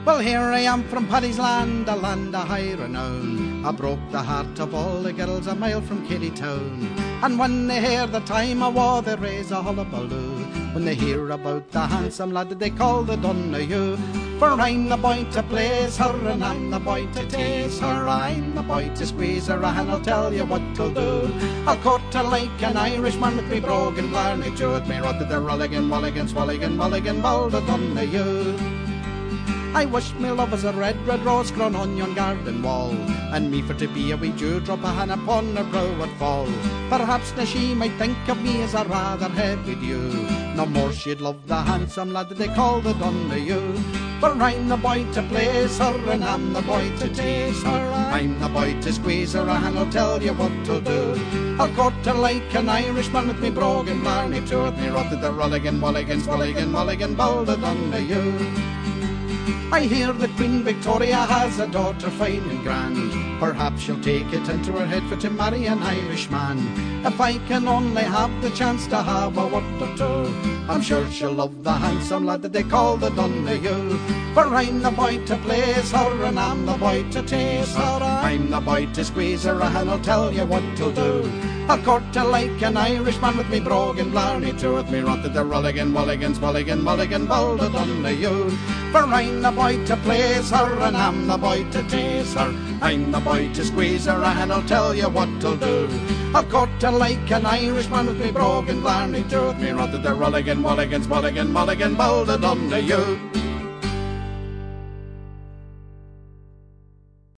Well, here I am from Paddy's Land, a land of high renown. I broke the heart of all the girls a mile from Kitty Town. And when they hear the time of war, they raise a hullabaloo. When they hear about the handsome lad that they call the Donoghue. For I'm the boy to please her, and I'm the boy to tease her. I'm the boy to squeeze her, and I'll tell you what to do. I'll court her like an Irishman with me brogue and blarney to it. Me rod to the Rolligan, Mulligan, Swalligan, Mulligan, Ball the Donoghue. I wish me love was a red rose grown on yon garden wall, and me for to be a wee dewdrop a hand upon her brow would fall. Perhaps now she might think of me as a rather heavy dew. No more she'd love the handsome lad that they call the Donoghue. For I'm the boy to please her, and I'm the boy to tease her. I'm the boy to squeeze her, and I'll tell you what to do. I'll court her like an Irishman with me brogue and blarney to it. Me rod to the Rolligan, Mulligan, Swalligan, Mulligan, Ball the Donoghue. I hear that Queen Victoria has a daughter fine and grand. Perhaps she'll take it into her head for to marry an Irishman. If I can only have the chance to have a word or two, I'm sure she'll love the handsome lad that they call the Donoghue. For I'm the boy to please her, and I'm the boy to tease her. I'm the boy to squeeze her, and I'll tell you what to do. I'll court her like an Irishman with me brogue and blarney to it. Me rod to the Rolligan, Mulligan, Swalligan, Mulligan, Ball the Donoghue. For I'm the boy to please her, and I'm the boy to tease her. I'm the boy to squeeze her, and I'll tell you what to do. I'll court her like an Irishman with me brogue and blarney to it. Me rod to the Rolligan, Mulligan, Swalligan, Mulligan, Ball the Donoghue.